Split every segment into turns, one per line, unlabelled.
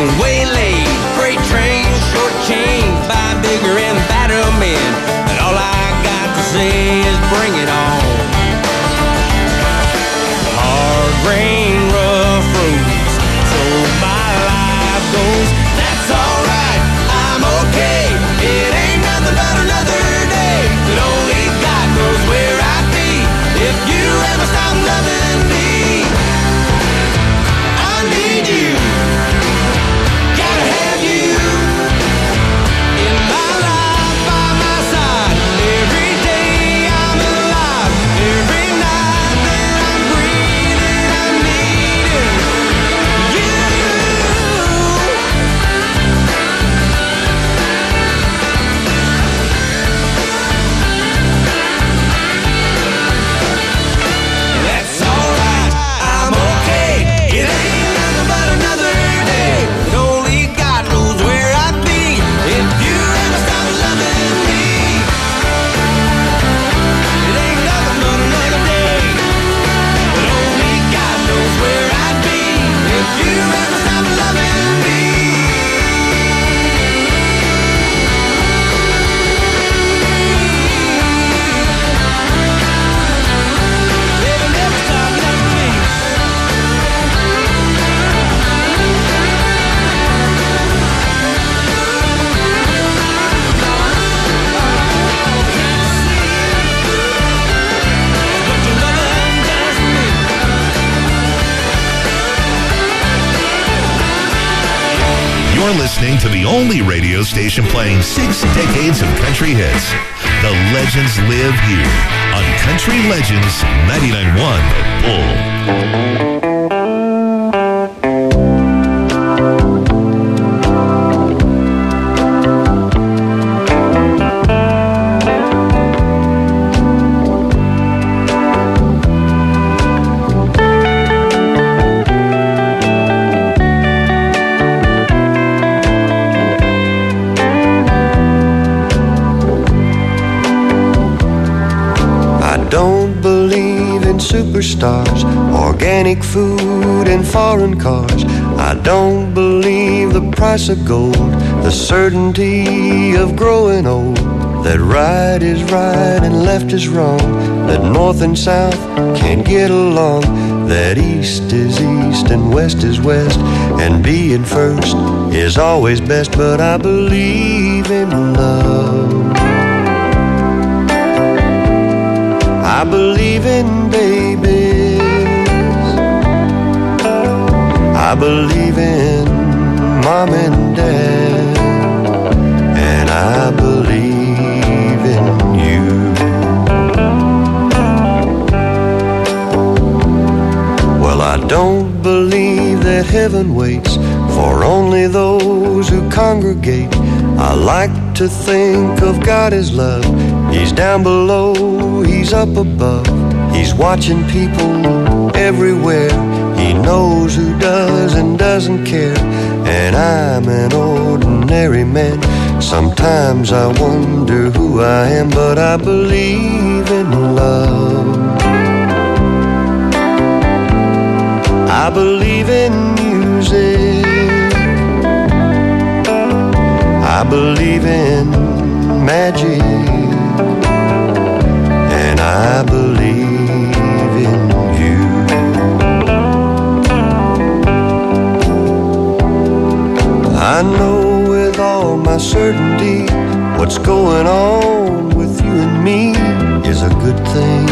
been waylaid. Freight trains, short chains by bigger and badder men. And all I got to say is bring it on. Hard rain, rough roads, so my life goes. That's alright, I'm okay. It ain't nothing but another day. But only God knows where I'd be if you ever stop loving me. I need you, gotta have you in my life, by my side. Every day I'm alive, every night that I'm breathing, I'm needing you. That's alright, I'm okay. It ain't nothing but another day. But only God knows where I'd be if you ever stop loving me. It ain't nothing but another day. But only God knows where I'd be if you ever stop loving me. Baby, never stop loving me. What your loving does to me.
You're listening to the only radio station playing 6 decades of country hits. The legends live here on Country Legends 99.1 The Bull.
I don't believe in superstars, organic food and foreign cars. I don't believe the price of gold, the certainty of growing old. That right is right and left is wrong, that north and south can't get along, that east is east and west is west, and being first is always best. But I believe in love. I believe in babies. I believe in mom and dad. And I believe in you. Well, I don't believe that heaven waits for only those who congregate. I like to think of God as love. He's down below, He's up above. He's watching people everywhere. He knows who does and doesn't care. And I'm an ordinary man. Sometimes I wonder who I am, but I believe in love. I believe in music. I believe in magic. And I believe in you. I know with all my certainty what's going on with you and me is a good thing.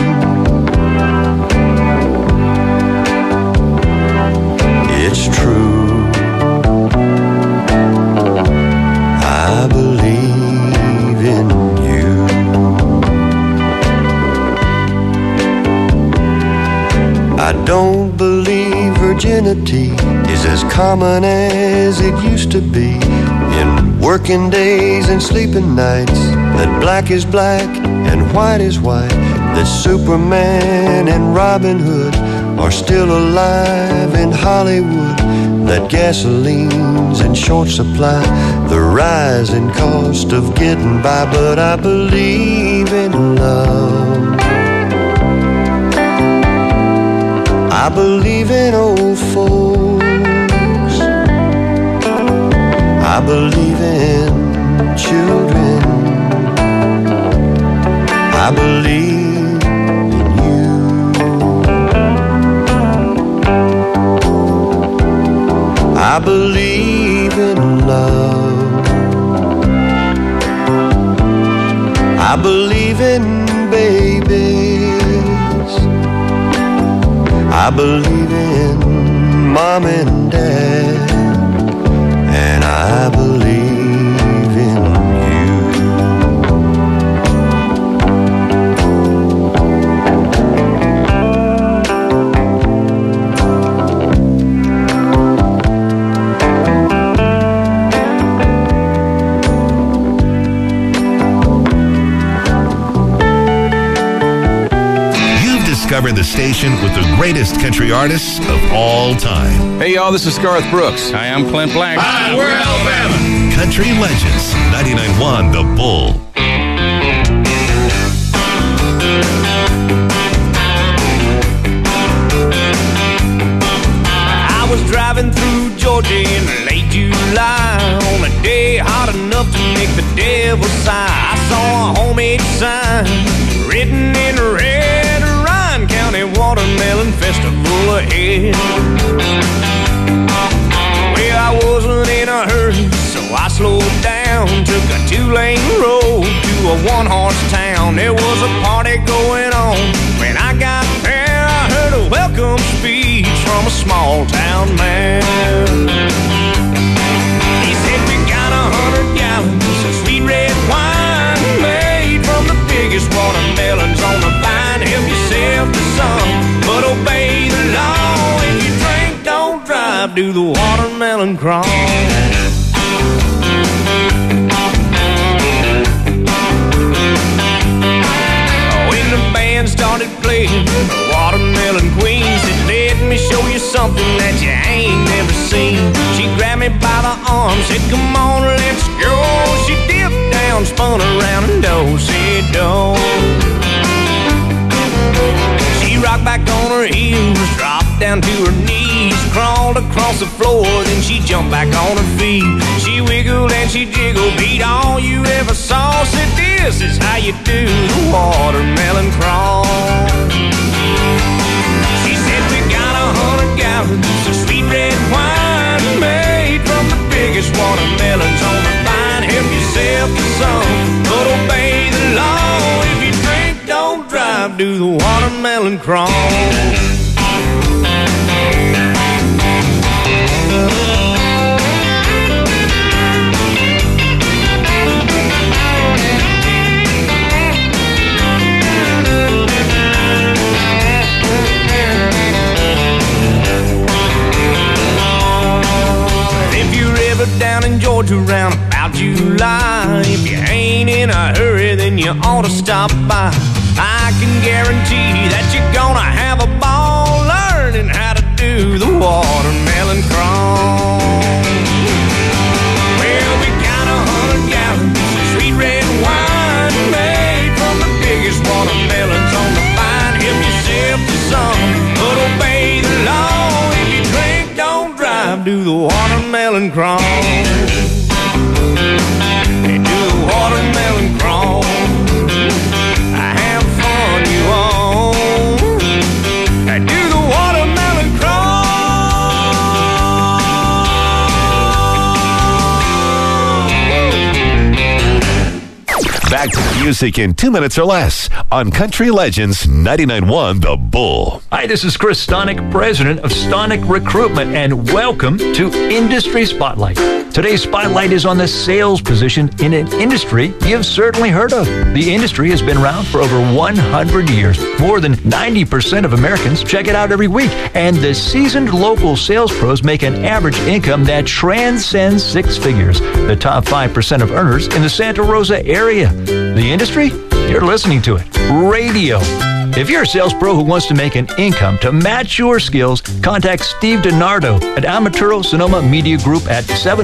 It's true. I believe in you. I don't believe virginity is as common as it used to be. In working days and sleeping nights, that black is black and white is white, that Superman and Robin Hood are still alive in Hollywood, that gasoline's in short supply, the rising cost of getting by. But I believe in love. I believe in old folks. I believe in children. I believe in you. I believe in love. I believe in babies. I believe in mom and dad. And I believe in you.
You've discovered the station with the greatest country artists of all time.
Hey, y'all, this is Garth Brooks.
Hi, I'm Clint Black.
Hi, we're Alabama.
Country Legends, 99.1 The Bull.
I was driving through Georgia in late July on a day hot enough to make the devil sigh. I saw a homemade sign written in red, Ryan County Watermelon Festival ahead. Well, I wasn't in a hurry, so I slowed down, took a 2-lane road to a 1-horse town. There was a party going on. When I got there, I heard a welcome speech from a small town man. He said, we got 100 gallons of sweet red wine made from the biggest watermelons on the vine. Help yourself to some, but obey the law. If you drink, don't drive, do the watermelon crawl. When the band started playing the Watermelon Queen, said, let me show you something that you ain't never seen. She grabbed me by the arm, said, come on, let's go. She dipped down, spun around, and do-si-do. She rocked back on her heels, dropped down to her knees, crawled across the floor, then she jumped back on her feet. She wiggled and she jiggled, beat all you ever saw. Said, this is how you do the watermelon crawl. She said, we got 100 gallons of sweet red wine made from the biggest watermelons on the vine. Help yourself to some, but obey the law. If you drink, don't drive, do the watermelon crawl. Down in Georgia round about July, if you ain't in a hurry, then you ought to stop by. I can guarantee that you're gonna have a ball learning how to do the watermelon crawl. Well, we got 100 gallons of sweet red wine made from the biggest watermelons on the vine. Help yourself to some, but obey the law. If you drink, don't drive, do the watermelon crawl. Hey, do the watermelon crawl. Have fun, you all. Hey, do the watermelon crawl.
Back to the music in 2 minutes or less on Country Legends 99.1 The Bull.
Hi, this is Chris Stonick, president of Stonick Recruitment, and welcome to Industry Spotlight. Today's spotlight is on the sales position in an industry you've certainly heard of. The industry has been around for over 100 years. More than 90% of Americans check it out every week, and the seasoned local sales pros make an average income that transcends 6 figures. The top 5% of earners in the Santa Rosa area. The the industry? You're listening to it. Radio. If you're a sales pro who wants to make an income to match your skills, contact Steve DiNardo at Amaturo Sonoma Media Group at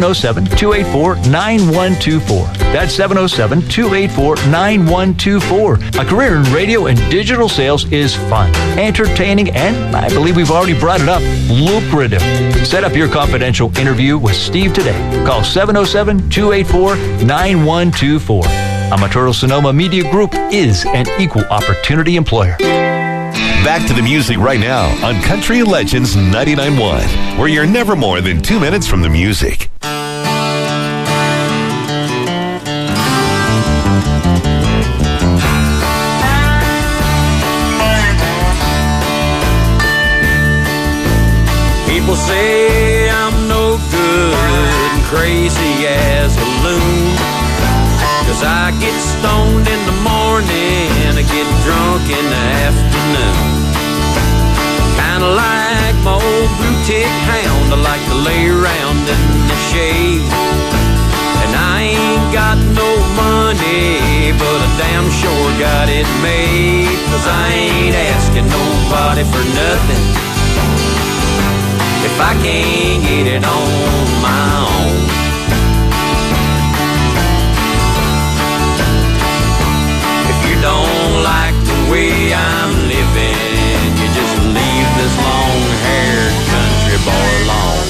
707-284-9124. That's 707-284-9124. A career in radio and digital sales is fun, entertaining, and I believe we've already brought it up, lucrative. Set up your confidential interview with Steve today. Call 707-284-9124. Amaturo Sonoma Media Group is an equal opportunity employer.
Back to the music right now on Country Legends 99.1, where you're never more than 2 minutes from the music.
People say I'm no good and crazy as a loon, 'cause I get stoned in the morning and I get drunk in the afternoon. Kinda like my old blue tick hound, I like to lay around in the shade. And I ain't got no money, but I damn sure got it made, 'cause I ain't asking nobody for nothing if I can't get it on my own. Don't like the way I'm living, you just leave this long-haired country boy alone.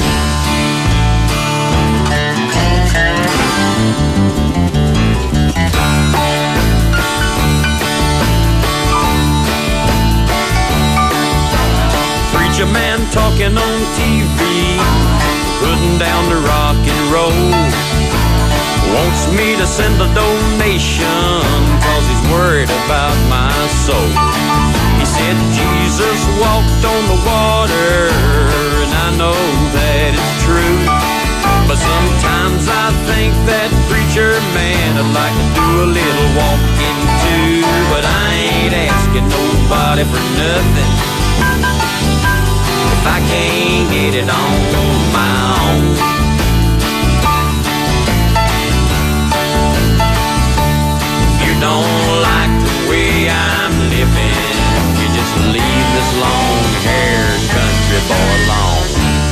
Preacher man talking on TV, putting down the rock and roll, wants me to send a donation 'cause he's worried about my soul. He said Jesus walked on the water, and I know that it's true, but sometimes I think that preacher man would like to do a little walking too. But I ain't asking nobody for nothing if I can't get it on my own. Don't like the way I'm living, you just leave this long-haired country boy alone.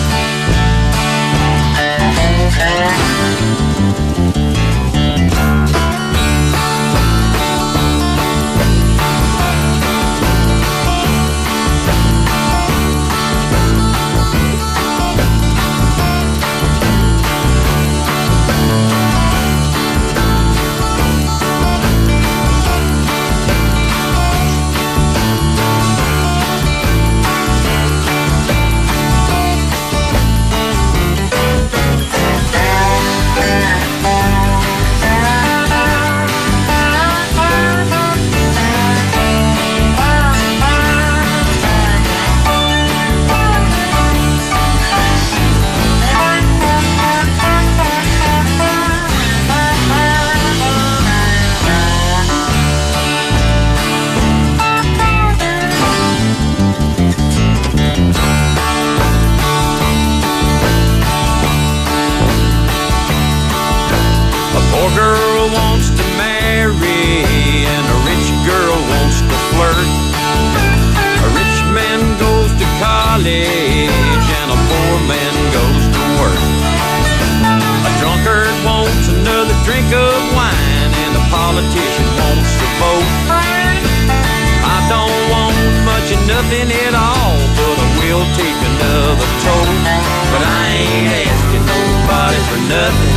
Nothing at all, but I will take another toll. But I ain't asking nobody for nothing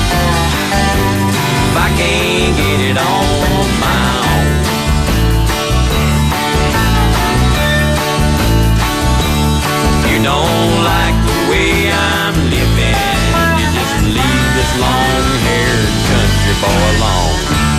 if I can't get it on my own. You don't like the way I'm living, you just leave this long-haired country boy alone.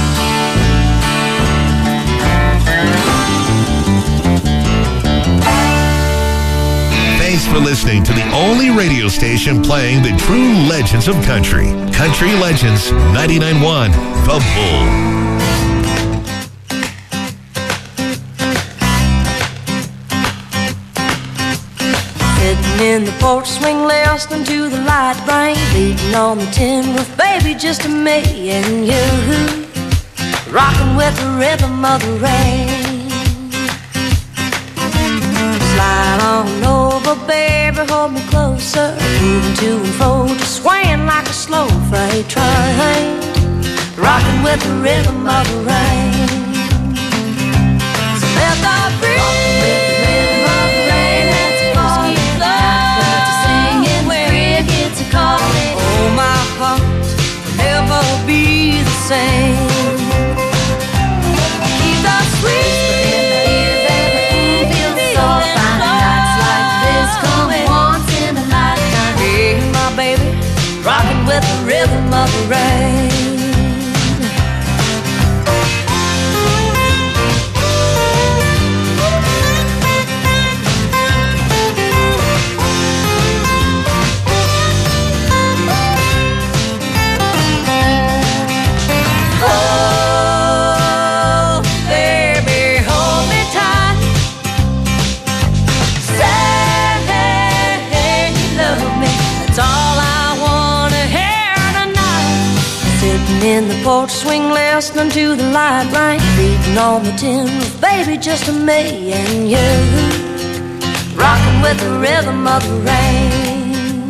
Thanks for listening to the only radio station playing the true legends of country. Country Legends 99.1, The Bull.
Sitting in the porch swing, listening to the light rain, beating on the tin roof, baby, just me and you. rocking with the rhythm of the rain. Slide on over, baby, hold me closer, moving to and fro, just swaying like a slow freight train, rocking with the rhythm of the rain. So let the rhythm of the rain that's falling love, singing where it gets a calling. Oh, my heart will never be the same. Keep the sweet baby, feel so fine. Nights like this come once in a lifetime. Hey, my baby, rocking with the rhythm of the rain. In the porch swing, listening to the light rain beating on the tin roof, baby, just me and you, rocking with the rhythm of the rain.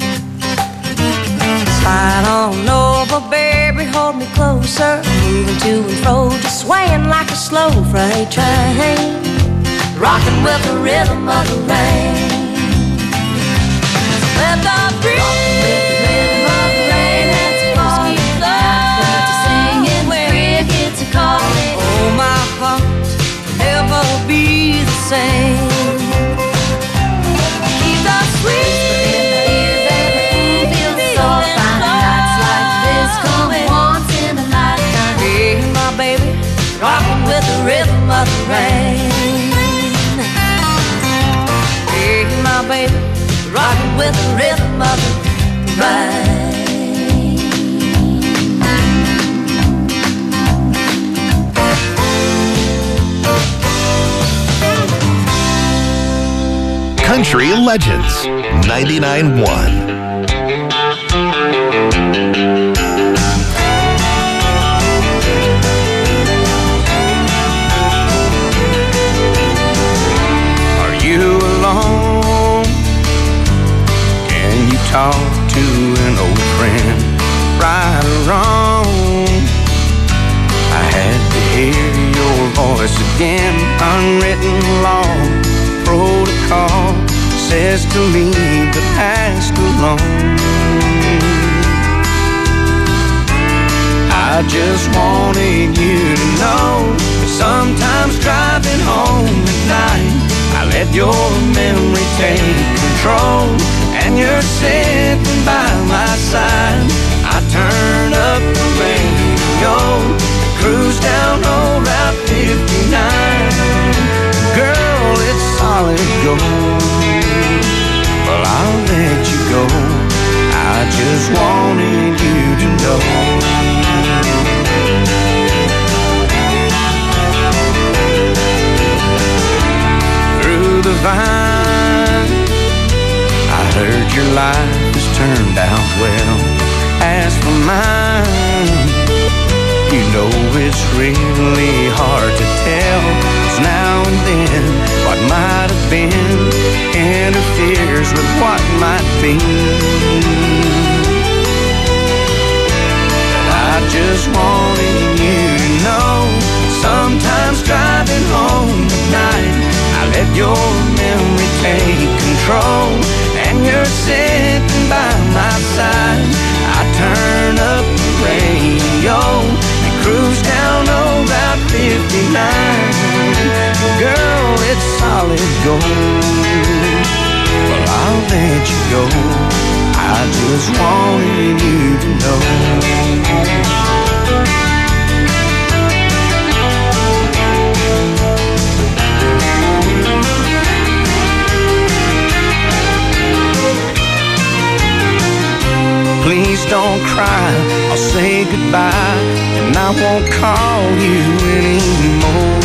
Slide on over, baby, hold me closer, moving to and fro, just swaying like a slow freight train, rocking with the rhythm of the rain. Let the rhythm of the rain that's falling calling. Oh, my heart will never be the same. Keep the sweet baby, feel so fine. Nights like this come once in a lifetime. Hey, my baby, rocking with the rhythm of the rain. Hey, my baby, rocking with the rhythm of the rain.
Country Legends 99.1.
Are you alone? Can you talk to an old friend? Right or wrong? I had to hear your voice again. Unwritten law, protocol says to leave the past alone. I just wanted you to know, sometimes driving home at night, I let your memory take control, and you're sitting by my side. I turn up the radio, cruise down old Route 59. Girl, it's solid gold. Well, I'll let you go, I just wanted you to know. Through the vine, I heard your life has turned out well. As for mine, you know it's really hard to tell, 'cause now and then what might have been interferes with what might be. But I just wanted you to know, sometimes driving home at night, I let your memory take control, and you're sitting by my side. I turn up the radio, cruise down old Route 59. Girl, it's solid gold. Well, I'll let you go, I just wanted you to know. Please don't cry, I'll say goodbye, and I won't call you anymore.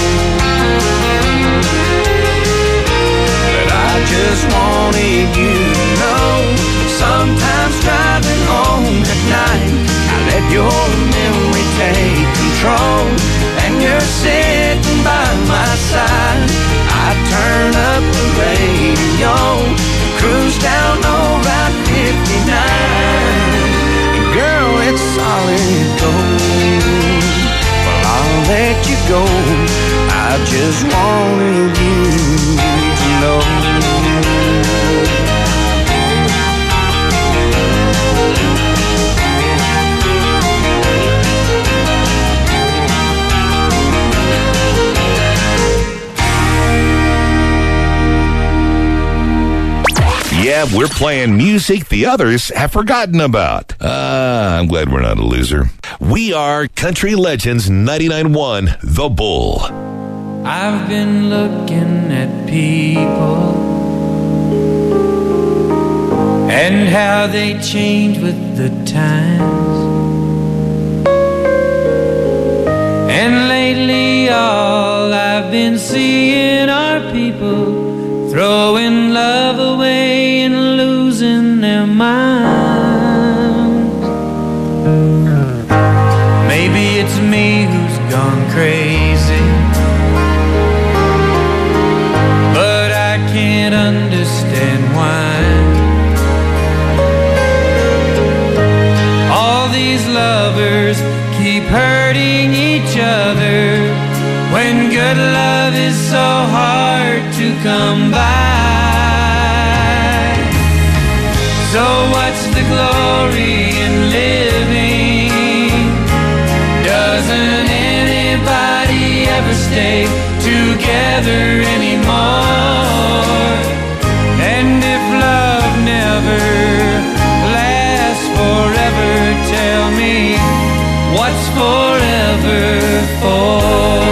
But I just wanted you to know, sometimes driving home at night, I let your memory take control, you go. I just wanted you to know.
Yeah, we're playing music the others have forgotten about. I'm glad we're not a loser. We are Country Legends 99.1 The Bull.
I've been looking at people and how they change with the times. And lately all I've been seeing are people throwing love away and losing their minds. Maybe it's me who's gone crazy, but I can't understand why all these lovers keep hurting each other when good love is so hard to come by. So what's the glory in living? Doesn't anybody ever stay together anymore? And if love never lasts forever, tell me, what's forever for?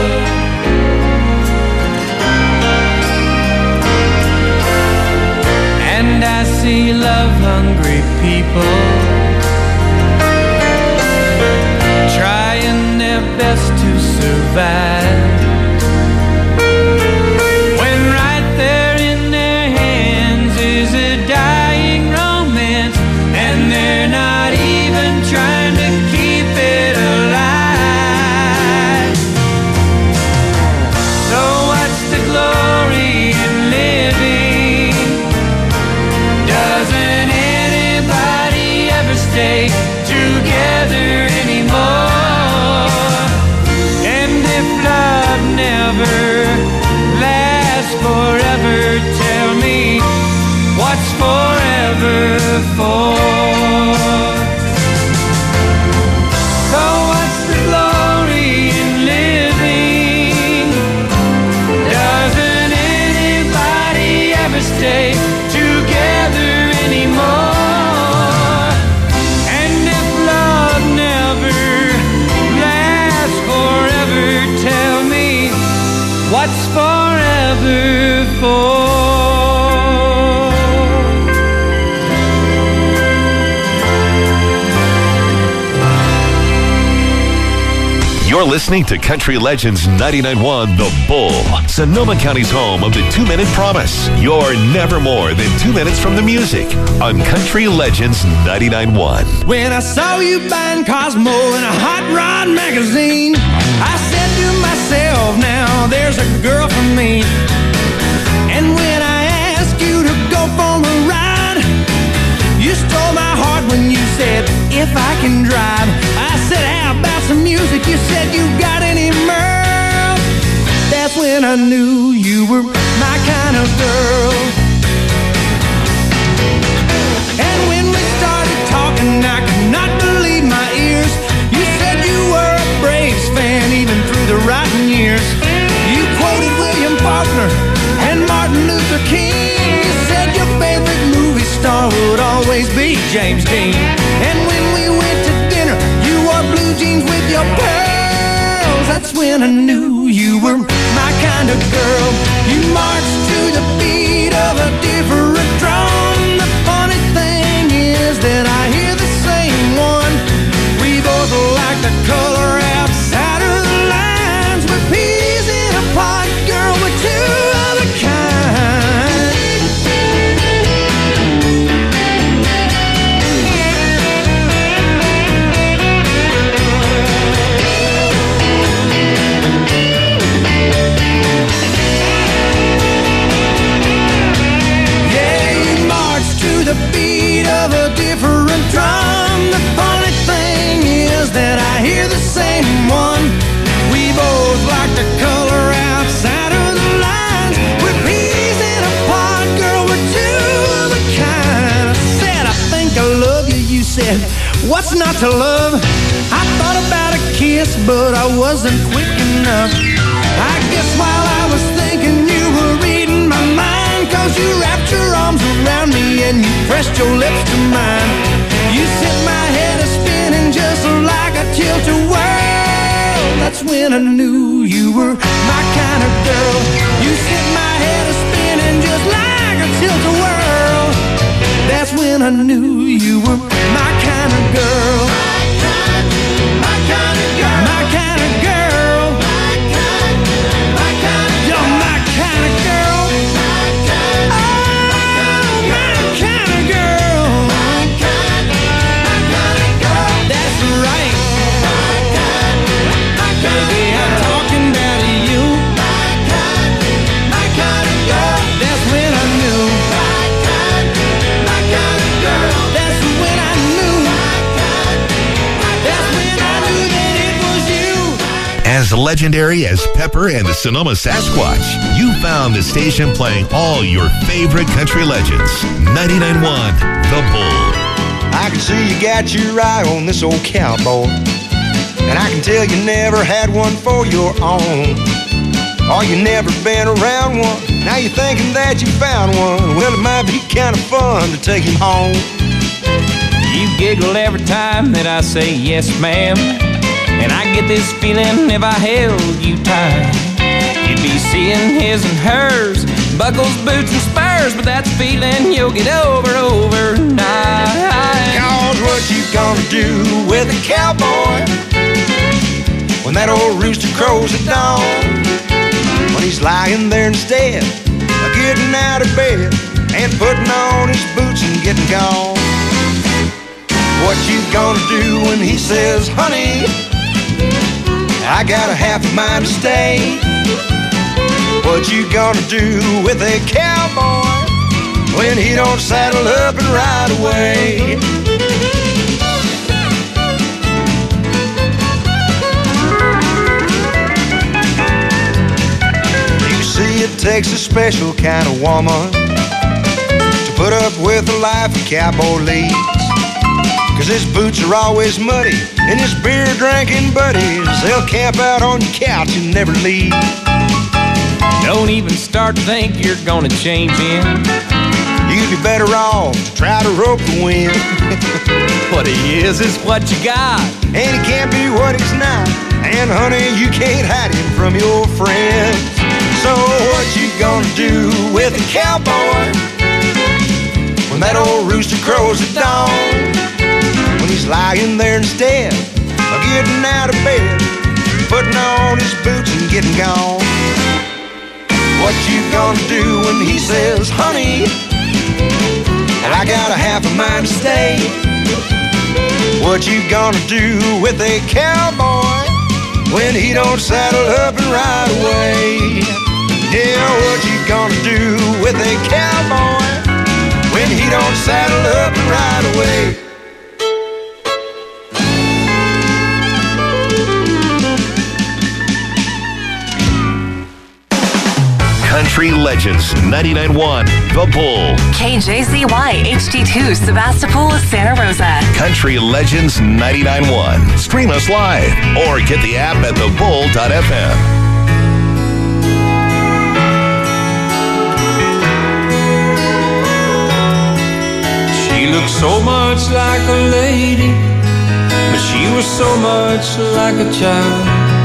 And I see love-hungry people trying their best to survive, when right there in their hands is a dying romance, and they're not even trying to keep it alive. So what's the glory in living? Doesn't anybody ever stay together anymore? And if love never lasts forever, tell me, what's forever for? So what's the glory in living? Doesn't anybody ever stay together anymore? And if love never lasts forever, tell me, what's forever for?
You're listening to Country Legends 99.1 The Bull, Sonoma County's home of the 2-Minute Promise. You're never more than 2 minutes from the music on Country Legends 99.1.
When I saw you buying Cosmo in a hot rod magazine, I said to myself, now there's a girl for me. And when I asked you to go for a ride, you stole my heart when you said, if I can drive. I said, how about some music? You said, you got any mirth? That's when I knew you were my kind of girl. And when we started talking, I could not believe my ears. You said you were a Braves fan even through the rotten years. You quoted William Faulkner and Martin Luther King. You said your favorite movie star would always be James Dean. And when we went to dinner, you wore blue jeans with your pearls. That's when I knew you were my kind of girl. You marched to the beat of a different drum. The funny thing is that I hear the same one. We both like the color outside of the lines. We're peas in a pod, girl, we're two of a kind. Yeah. said, what's not to love? I thought about a kiss, but I wasn't quick enough. I guess while I was thinking you were reading my mind, 'cause you wrapped your arms around me and you pressed your lips to mine. You set my head a-spinning just like a tilt-a-whirl. That's when I knew you were my kind of girl. You set my head a-spinning just like a tilt-a-whirl. That's when I knew you were my kind of girl. My kind of girl. My kind of girl. You're my kind of girl. Oh, my kind of girl. That's right. Baby, I'm talking about you. That's when I knew. That's when I knew. That's when I knew that it was you.
As legendary as Pepper and the Sonoma Sasquatch, you found the station playing all your favorite country legends. 99.1 The Bull.
I can see you got your eye on this old cowboy, and I can tell you never had one for your own. Or you never been around one. Now you're thinking that you found one. Well, it might be kind of fun to take him home.
You giggle every time that I say yes, ma'am, and I get this feeling if I held you tight, you'd be seeing his and hers, buckles, boots, and spurs, but that's a feeling you'll get over overnight.
Cause what you gonna do with a cowboy when that old rooster crows at dawn? When he's lying there instead of getting out of bed and putting on his boots and getting gone. What you gonna do when he says, honey, I got a half a mind to stay? What you gonna do with a cowboy when he don't saddle up and ride away? You see, it takes a special kind of woman to put up with the life a cowboy leads. 'Cause his boots are always muddy, and his beer-drinking buddies, they'll camp out on your couch and never leave.
Don't even start to think you're gonna change him.
You'd be better off to try to rope the wind.
What he is what you got.
And he can't be what he's not. And honey, you can't hide him from your friends. So what you gonna do with a cowboy when that old rooster crows at dawn? When he's lying there instead of getting out of bed, putting on his boots and getting gone. What you gonna do when he says, honey, I got a half a mind to stay? What you gonna do with a cowboy when he don't saddle up and ride away? Yeah, what you gonna do with a cowboy when he don't saddle up and ride away?
Country Legends 99.1 The Bull.
KJZY HD2 Sebastopol, Santa Rosa.
Country Legends 99.1. Stream us live or get the app at thebull.fm.
She looked so much like a lady, but she was so much like a child.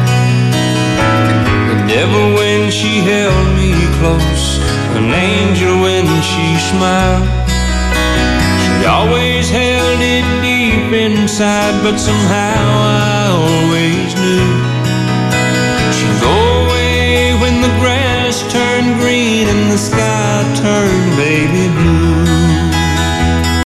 Never when she held me close, an angel when she smiled. She always held it deep inside, but somehow I always knew she'd go away when the grass turned green and the sky turned baby blue.